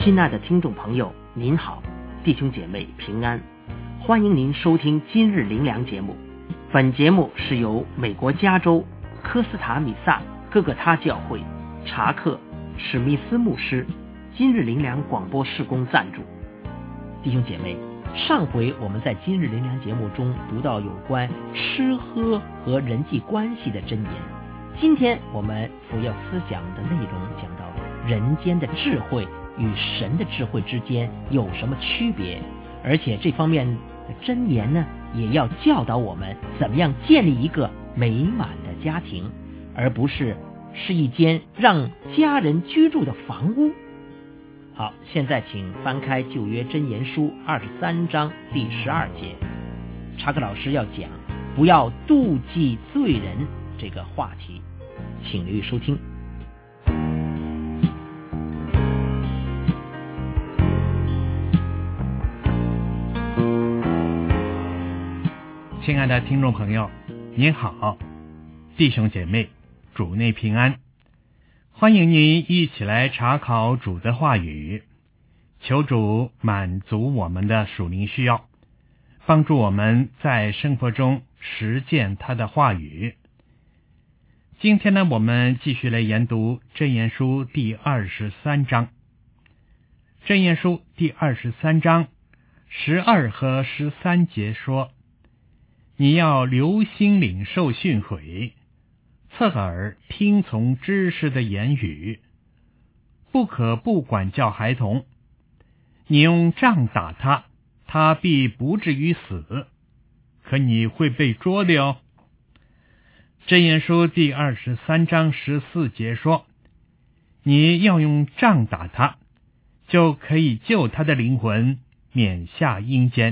亲爱的听众朋友，您好，弟兄姐妹平安，欢迎您收听今日灵粮节目。本节目是由美国加州科斯塔米萨哥哥他教会查克史密斯牧师今日灵粮广播事工赞助。弟兄姐妹，上回我们在今日灵粮节目中读到有关吃喝和人际关系的箴言，今天我们所要思想的内容讲到人间的智慧与神的智慧之间有什么区别，而且这方面的箴言呢，也要教导我们怎么样建立一个美满的家庭，而不是一间让家人居住的房屋。好，现在请翻开旧约箴言书23章第12节，查克老师要讲不要妒忌罪人这个话题，请留意收听。 亲爱的听众朋友，您好，弟兄姐妹，主内平安，欢迎您一起来查考主的话语，求主满足我们的属灵需要，帮助我们在生活中实践他的话语。今天呢，我们继续来研读箴言书第23章。箴言书第23章12和13节说，你要留心领受训诲，侧耳听从知识的言语，不可不管教孩童。你用杖打他，他必不至于死，可你会被捉的哦。箴言书第23章14节说，你要用杖打他，就可以救他的灵魂免下阴间。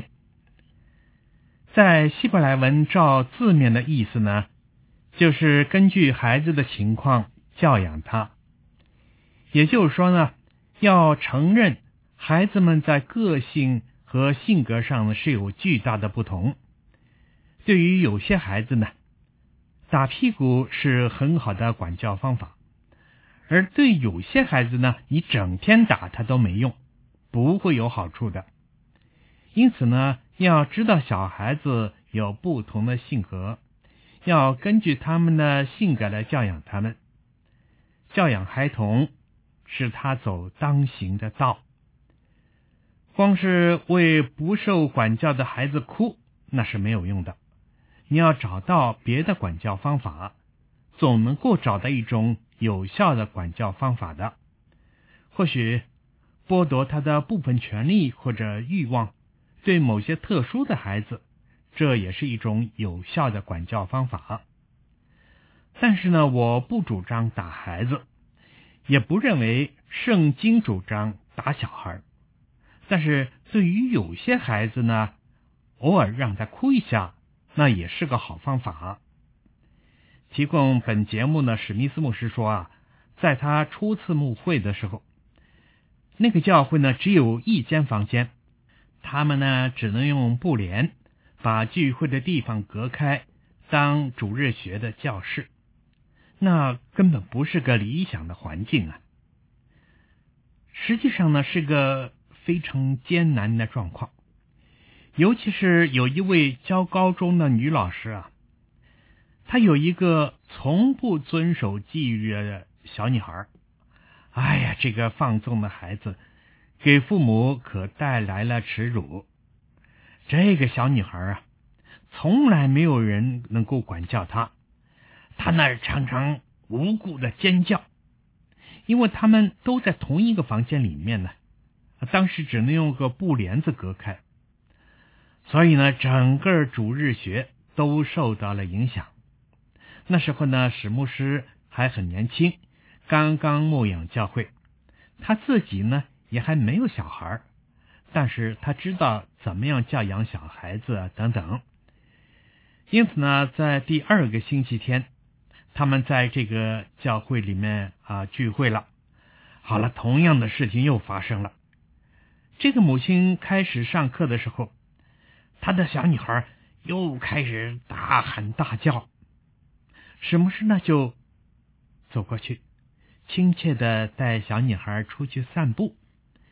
在希伯来文照字面的意思呢，就是根据孩子的情况教养他。也就是说呢，要承认孩子们在个性和性格上呢是有巨大的不同。对于有些孩子呢，打屁股是很好的管教方法，而对有些孩子呢，你整天打他都没用，不会有好处的。因此呢，要知道小孩子有不同的性格，要根据他们的性格来教养他们。教养孩童是他走当行的道。光是为不受管教的孩子哭，那是没有用的。你要找到别的管教方法，总能够找到一种有效的管教方法的。或许剥夺他的部分权利或者欲望，对某些特殊的孩子，这也是一种有效的管教方法。但是呢，我不主张打孩子，也不认为圣经主张打小孩。但是对于有些孩子呢，偶尔让他哭一下，那也是个好方法。提供本节目呢，史密斯牧师说在他初次牧会的时候，那个教会呢只有一间房间，他们呢只能用布帘把聚会的地方隔开，当主日学的教室，那根本不是个理想的环境啊。实际上呢，是个非常艰难的状况，尤其是有一位教高中的女老师她有一个从不遵守纪律的小女孩。哎呀，这个放纵的孩子给父母可带来了耻辱。这个小女孩从来没有人能够管教她，她那儿常常无故的尖叫，因为他们都在同一个房间里面呢，当时只能用个布帘子隔开，所以呢，整个主日学都受到了影响。那时候呢，史牧师还很年轻，刚刚牧养教会，他自己呢也还没有小孩，但是他知道怎么样教养小孩子等等。因此呢，在第2个星期天，他们在这个教会里面聚会了。好了，同样的事情又发生了。这个母亲开始上课的时候，她的小女孩又开始大喊大叫。史牧师呢就走过去，亲切地带小女孩出去散步。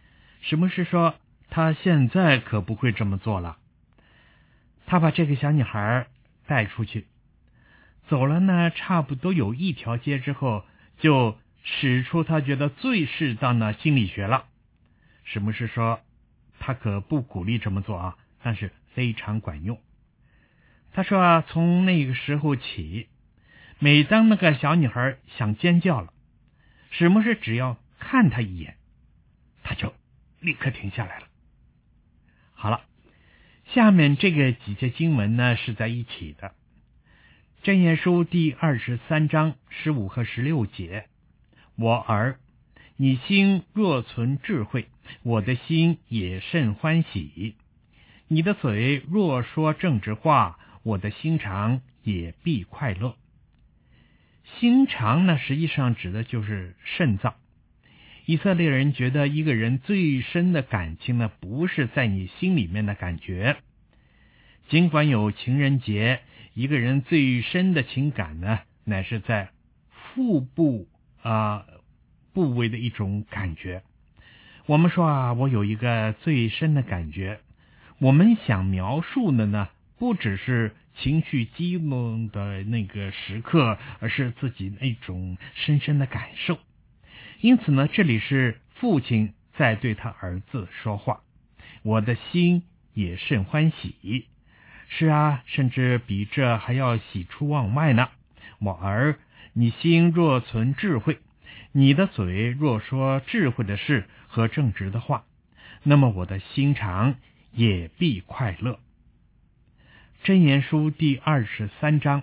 史牧师说他现在可不会这么做了。他把这个小女孩带出去，走了呢差不多有一条街之后，就使出他觉得最适当的心理学了。史牧师说他可不鼓励这么做啊，但是非常管用。他说从那个时候起，每当那个小女孩想尖叫了，史牧师只要看她一眼，他就立刻停下来了。好了，下面这个几节经文呢是在一起的。箴言书第23章15和16节，我儿，你心若存智慧，我的心也甚欢喜。你的嘴若说正直话，我的心肠也必快乐。心肠呢，实际上指的就是肾脏。以色列人觉得一个人最深的感情呢，不是在你心里面的感觉。尽管有情人节，一个人最深的情感呢，乃是在腹部部位的一种感觉。我们说我有一个最深的感觉，我们想描述的呢，不只是情绪激动的那个时刻，而是自己那种深深的感受。因此呢，这里是父亲在对他儿子说话，我的心也甚欢喜。是啊，甚至比这还要喜出望外呢。我儿，你心若存智慧，你的嘴若说智慧的事和正直的话，那么我的心肠也必快乐。箴言书第23章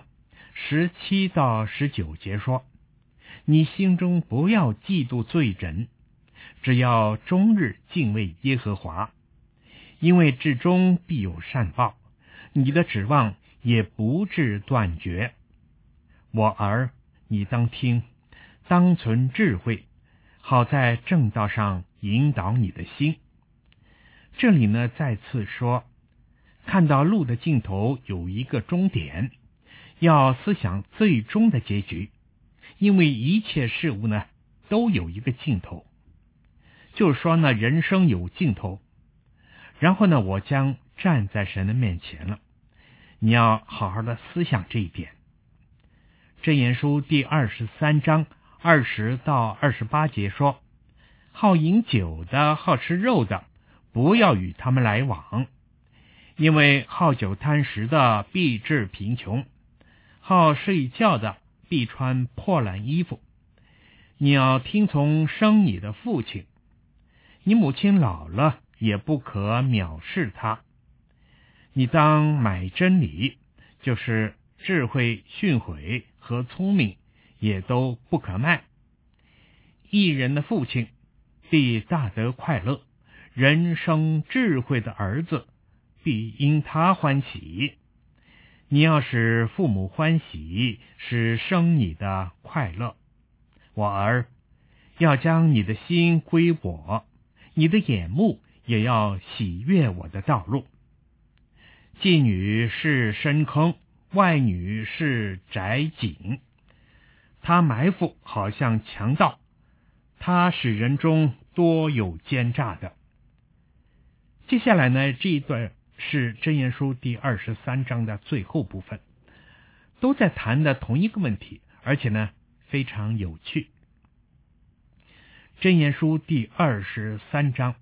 17到19节说，你心中不要嫉妒罪人，只要终日敬畏耶和华，因为至终必有善报，你的指望也不致断绝。我儿，你当听，当存智慧，好在正道上引导你的心。这里呢，再次说，看到路的尽头有一个终点，要思想最终的结局，因为一切事物呢，都有一个尽头。就是说呢，人生有尽头。然后呢，我将站在神的面前了。你要好好的思想这一点。箴言书第23章20到28节说，好饮酒的，好吃肉的，不要与他们来往，因为好酒贪食的必致贫穷，好睡觉的必穿破烂衣服。你要听从生你的父亲，你母亲老了也不可藐视他。你当买真理，就是智慧、训诲和聪明，也都不可卖。义人的父亲必大得快乐，人生智慧的儿子必因他欢喜。你要使父母欢喜，是生你的快乐。我儿，要将你的心归我，你的眼目也要喜悦我的道路。妓女是深坑，外女是窄井，她埋伏好像强盗，她使人中多有奸诈的。接下来呢，这一段是箴言书第23章的最后部分，都在谈的同一个问题，而且呢非常有趣。箴言书第23章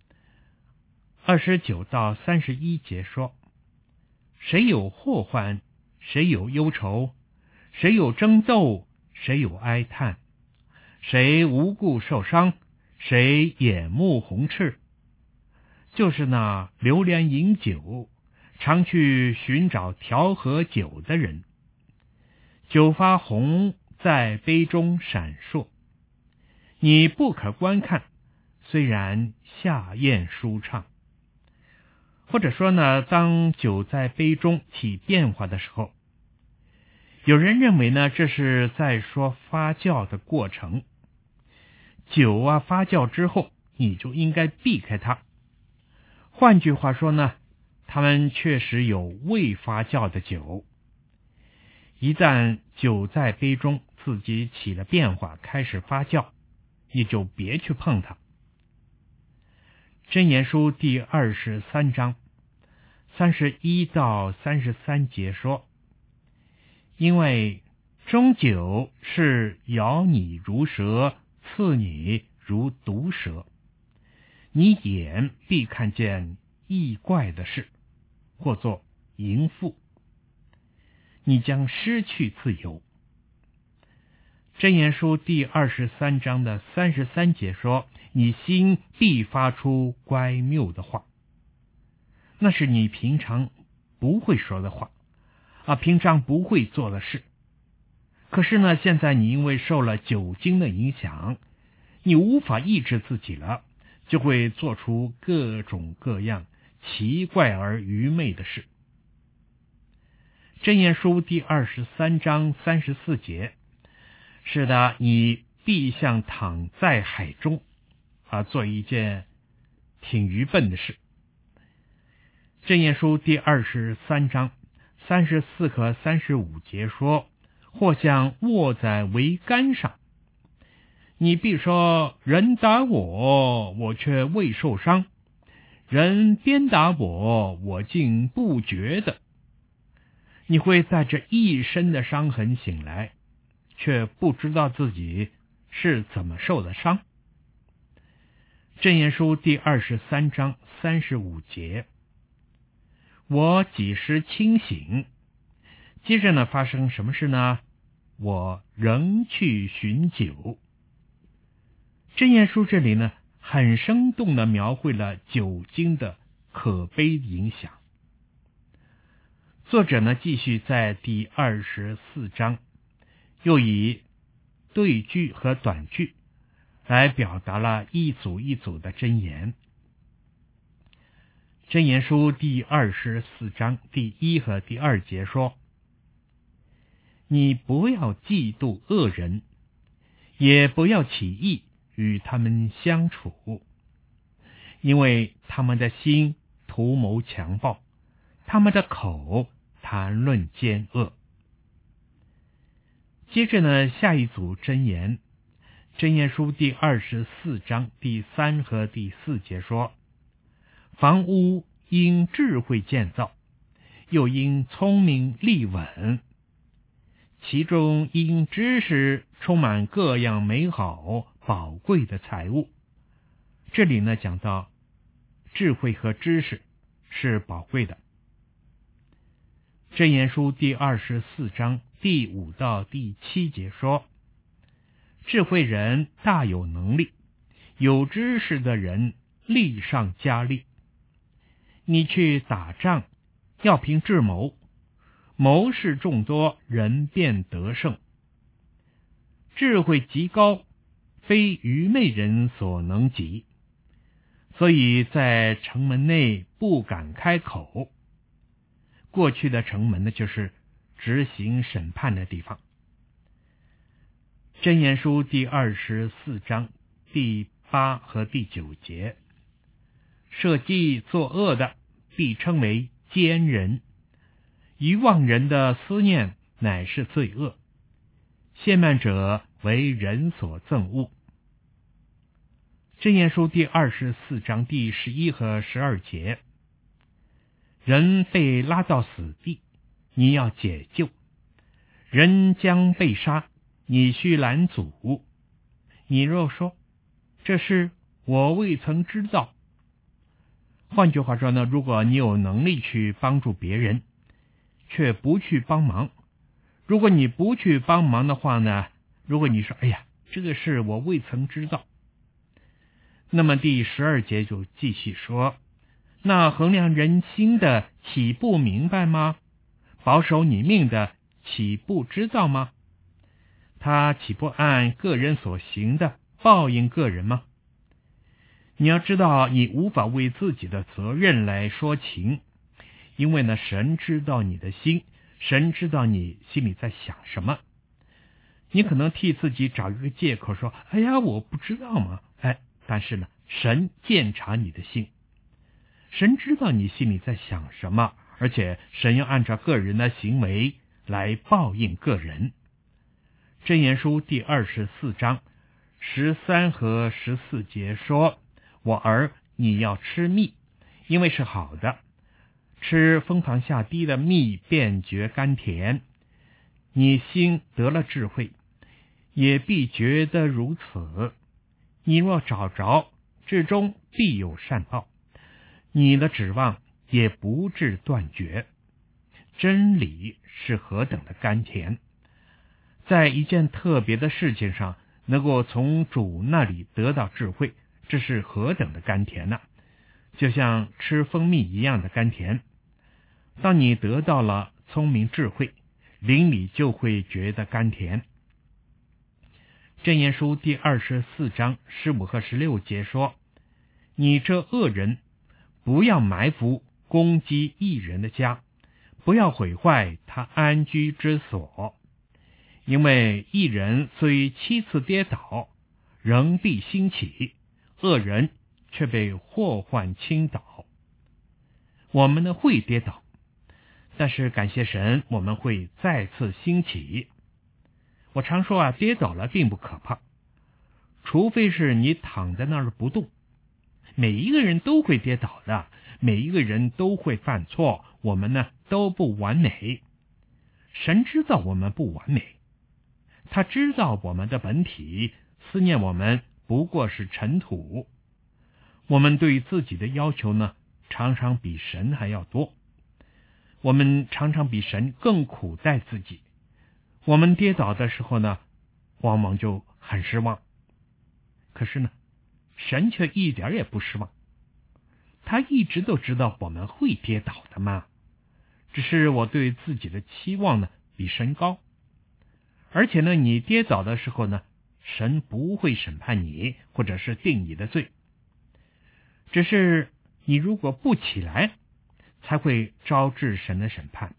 29到31节说，谁有祸患，谁有忧愁，谁有争斗，谁有哀叹，谁无故受伤，谁眼目红赤，就是那流连饮酒，常去寻找调和酒的人。酒发红，在杯中闪烁，你不可观看，虽然下咽舒畅。或者说呢，当酒在杯中起变化的时候，有人认为呢，这是在说发酵的过程。酒发酵之后，你就应该避开它。换句话说呢，他们确实有未发酵的酒。一旦酒在杯中自己起了变化，开始发酵，你就别去碰它。 箴言书第23章31到33节说，因为终究是咬你如蛇，刺你如毒蛇，你眼必看见异怪的事，或作淫妇，你将失去自由。箴言书第23章的33节说，你心必发出乖谬的话，那是你平常不会说的话平常不会做的事。可是呢，现在你因为受了酒精的影响，你无法抑制自己了，就会做出各种各样奇怪而愚昧的事。箴言书第23章34节，是的，你必像躺在海中做一件挺愚笨的事。箴言书第23章34和35节说，或像卧在桅杆上，你必说，人打我，我却未受伤；人鞭打我，我竟不觉得。你会带着一身的伤痕醒来，却不知道自己是怎么受的伤。箴言书第23章35节，我几时清醒？接着呢，发生什么事呢？我仍去寻酒。箴言书这里呢，很生动地描绘了酒精的可悲影响。作者呢，继续在第24章，又以对句和短句来表达了一组一组的箴言。箴言书第24章第1和第2节说，你不要嫉妒恶人，也不要起意与他们相处，因为他们的心图谋强暴，他们的口谈论奸恶。接着呢，下一组箴言，箴言书第24章第3和第4节说，房屋因智慧建造，又因聪明立稳，其中因知识充满各样美好宝贵的财物。这里呢，讲到智慧和知识是宝贵的。箴言书第24章第5到第7节说，智慧人大有能力，有知识的人力上加力。你去打仗，要凭智谋，谋士众多，人便得胜。智慧极高，非愚昧人所能及，所以在城门内不敢开口。过去的城门呢，就是执行审判的地方。箴言书第24章第8和第9节，设计作恶的必称为奸人，愚妄人的思念乃是罪恶，亵慢者为人所憎恶。箴言书第24章第11和12节，人被拉到死地，你要解救；人将被杀，你须拦阻。你若说，这事我未曾知道。换句话说呢，如果你有能力去帮助别人，却不去帮忙，如果你不去帮忙的话呢，如果你说，哎呀，这个事我未曾知道，那么第12节就继续说，那衡量人心的岂不明白吗？保守你命的岂不知道吗？他岂不按个人所行的报应个人吗？你要知道，你无法为自己的责任来说情，因为呢，神知道你的心，神知道你心里在想什么。你可能替自己找一个借口说，哎呀，我不知道嘛。但是呢，神鉴察你的心，神知道你心里在想什么，而且神要按照个人的行为来报应个人。箴言书第24章13和14节说，我儿， 你要吃蜜，因为是好的。吃蜂房下滴的蜜，便觉甘甜。你心得了智慧，也必觉得如此。你若找着，至终必有善报，你的指望也不致断绝。真理是何等的甘甜，在一件特别的事情上能够从主那里得到智慧，这是何等的甘甜呢？就像吃蜂蜜一样的甘甜。当你得到了聪明智慧，灵里就会觉得甘甜。箴言书第24章15和16节说，你这恶人，不要埋伏攻击义人的家，不要毁坏他安居之所，因为义人虽7次跌倒，仍必兴起，恶人却被祸患倾倒。我们呢会跌倒，但是感谢神，我们会再次兴起。我常说跌倒了并不可怕，除非是你躺在那儿不动。每一个人都会跌倒的，每一个人都会犯错，我们呢都不完美。神知道我们不完美，他知道我们的本体，思念我们不过是尘土。我们对自己的要求呢，常常比神还要多。我们常常比神更苦待自己。我们跌倒的时候呢，往往就很失望。可是呢，神却一点也不失望。他一直都知道我们会跌倒的嘛，只是我对自己的期望呢比神高。而且呢，你跌倒的时候呢，神不会审判你，或者是定你的罪。只是你如果不起来，才会招致神的审判。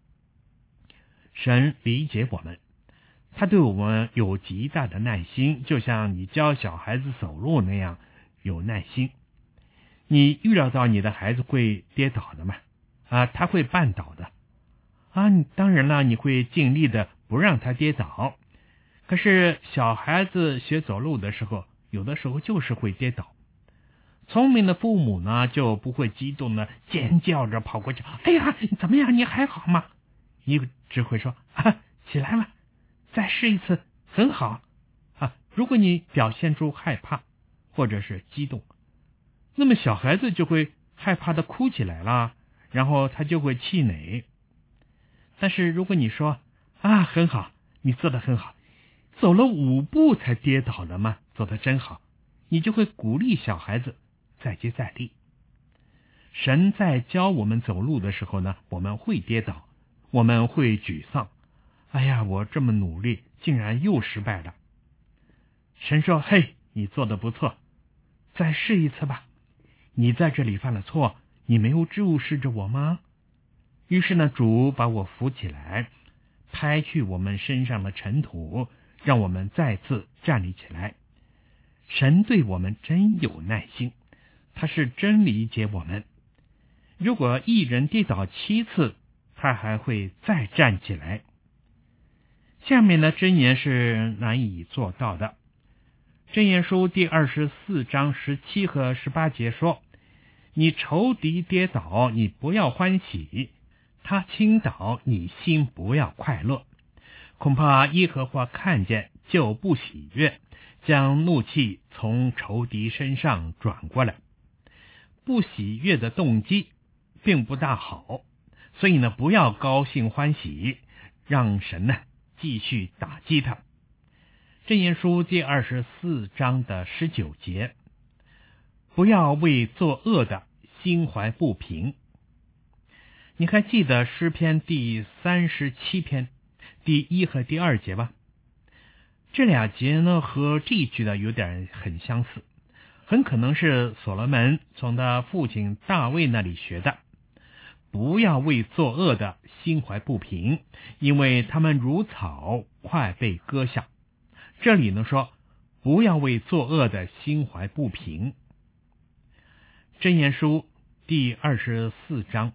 神理解我们，他对我们有极大的耐心，就像你教小孩子走路那样有耐心。你预料到你的孩子会跌倒的吗？他会绊倒的。当然了，你会尽力的不让他跌倒。可是小孩子学走路的时候，有的时候就是会跌倒。聪明的父母呢，就不会激动的尖叫着跑过去，哎呀，怎么样，你还好吗？你只会说，起来吧，再试一次，很好。如果你表现出害怕或者是激动，那么小孩子就会害怕的哭起来了，然后他就会气馁。但是如果你说，很好，你做得很好，走了5步才跌倒的嘛，做得真好，你就会鼓励小孩子再接再厉。神在教我们走路的时候呢，我们会跌倒，我们会沮丧，哎呀，我这么努力竟然又失败了。神说，嘿，你做得不错，再试一次吧。你在这里犯了错，你没有注视着我吗？于是呢，主把我扶起来，拍去我们身上的尘土，让我们再次站立起来。神对我们真有耐心，他是真理解我们。如果一人跌倒7次，他还会再站起来。下面的箴言是难以做到的。箴言书第24章17和18节说，你仇敌跌倒，你不要欢喜，他倾倒，你心不要快乐。恐怕耶和华看见就不喜悦，将怒气从仇敌身上转过来。不喜悦的动机并不大好，所以呢，不要高兴欢喜，让神呢继续打击他。箴言书第24章的19节，不要为作恶的心怀不平。你还记得诗篇第37篇第1和第2节吧？这2节呢和这一句的有点很相似，很可能是所罗门从他父亲大卫那里学的。不要为作恶的心怀不平，因为他们如草，快被割下。这里呢说，不要为作恶的心怀不平。箴言书第24章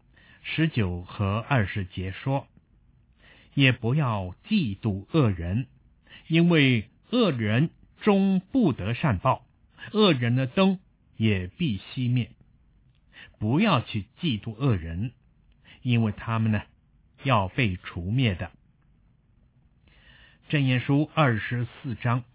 19和20节说，也不要嫉妒恶人，因为恶人终不得善报，恶人的灯也必熄灭。不要去嫉妒恶人，因为他们呢要被除灭的。箴言书24章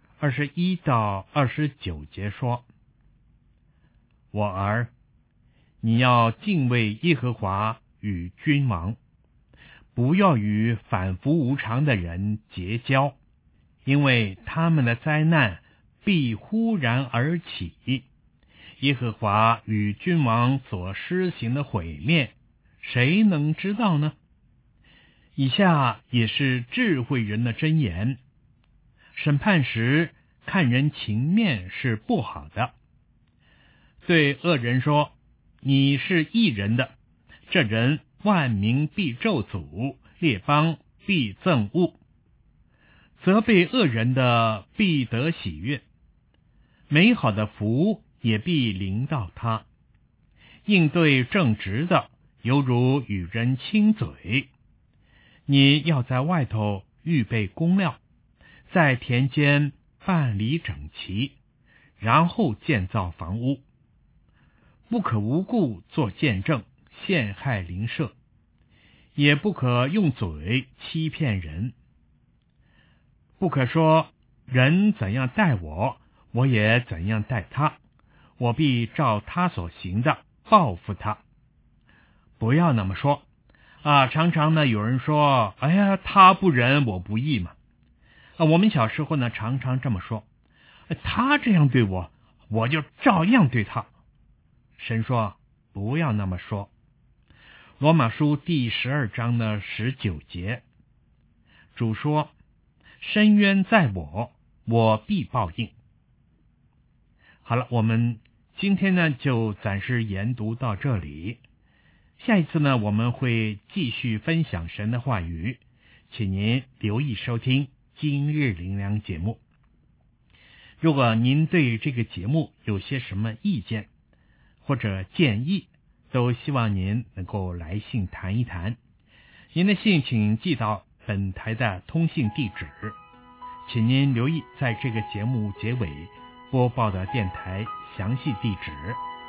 21到29节说：我儿，你要敬畏耶和华与君王，不要与反复无常的人结交，因为他们的灾难必忽然而起。耶和华与君王所施行的毁灭，谁能知道呢？以下也是智慧人的箴言：审判时看人情面是不好的。对恶人说，你是义人的，这人万民必咒诅，列邦必憎恶。责备恶人的必得喜悦，美好的福也必临到他。应对正直的，犹如与人亲嘴。你要在外头预备工料，在田间办理整齐，然后建造房屋。不可无故做见证，陷害邻舍，也不可用嘴欺骗人。不可说人怎样待我，我也怎样待他，我必照他所行的报复他。不要那么说常常呢有人说，哎呀，他不仁我不义嘛。我们小时候呢常常这么说，他这样对我，我就照样对他。神说不要那么说。罗马书第12章的19节，主说，深渊在我，我必报应。好了，我们今天呢就暂时研读到这里。下一次呢我们会继续分享神的话语，请您留意收听今日灵粮节目。如果您对这个节目有些什么意见或者建议，都希望您能够来信谈一谈。您的信请寄到本台的通信地址，请您留意在这个节目结尾播报的电台详细地址。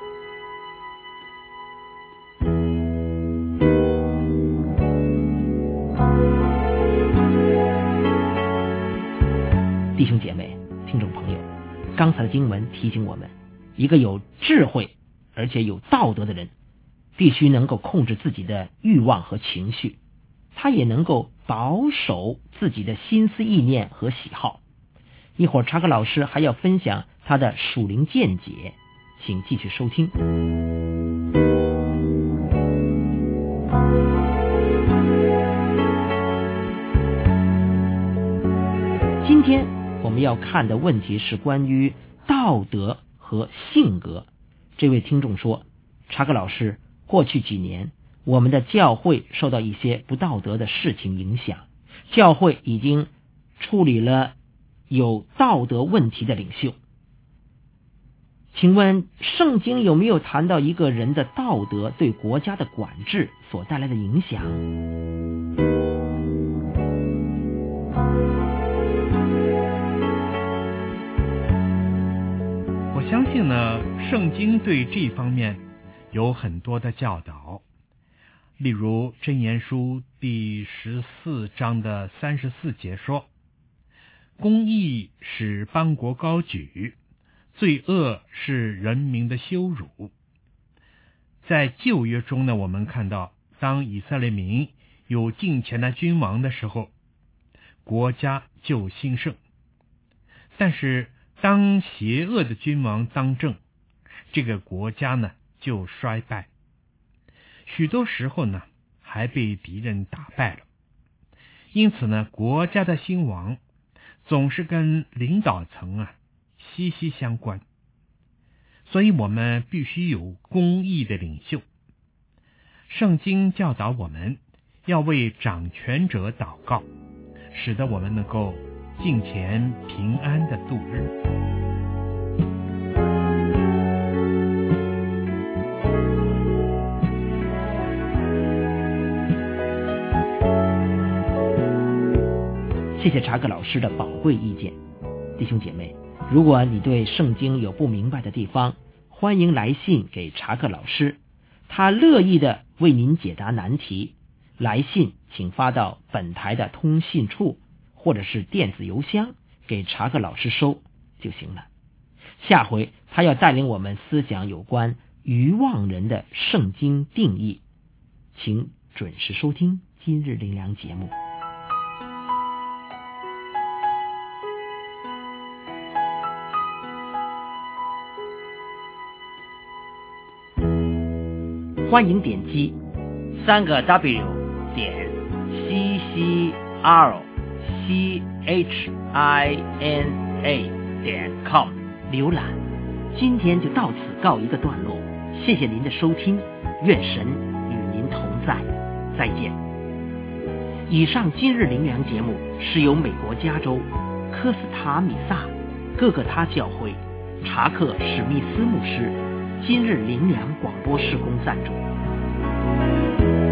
弟兄姐妹、听众朋友，刚才的经文提醒我们，一个有智慧而且有道德的人，必须能够控制自己的欲望和情绪，他也能够保守自己的心思意念和喜好。一会儿查克老师还要分享他的属灵见解，请继续收听。今天我们要看的问题是关于道德和性格。这位听众说，查克老师，过去几年我们的教会受到一些不道德的事情影响，教会已经处理了有道德问题的领袖。请问圣经有没有谈到一个人的道德对国家的管制所带来的影响？ 我相信呢，圣经对这方面有很多的教导。例如箴言书第14章的34节说，公义使邦国高举，罪恶是人民的羞辱。在旧约中呢，我们看到当以色列民有敬虔的君王的时候，国家就兴盛。但是当邪恶的君王当政，这个国家呢就衰败，许多时候呢还被敌人打败了。因此呢，国家的兴亡总是跟领导层息息相关，所以我们必须有公义的领袖。圣经教导我们要为掌权者祷告，使得我们能够敬虔平安的度日。 谢谢查克老师的宝贵意见。弟兄姐妹，如果你对圣经有不明白的地方， 欢迎来信给查克老师，他乐意的为您解答难题。来信请发到本台的通信处或者是电子邮箱给查克老师收就行了。下回他要带领我们思想有关愚妄人的圣经定义，请准时收听今日灵粮节目。欢迎点击3个 浏览。今天就到此告一个段落，谢谢您的收听，愿神与您同在，再见。以上今日灵粮节目是由美国加州科斯塔米萨各个他教会查克史密斯牧师今日灵粮广播事工赞助。